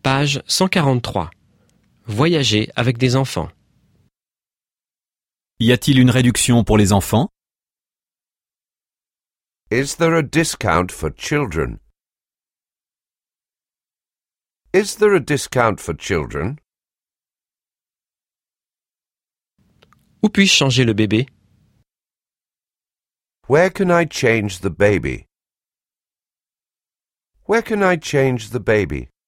Page 143. Voyager avec des enfants. Y a-t-il une réduction pour les enfants? Is there a discount for children? Is there a discount for children? Où puis-je changer le bébé? Where can I change the baby? Where can I change the baby?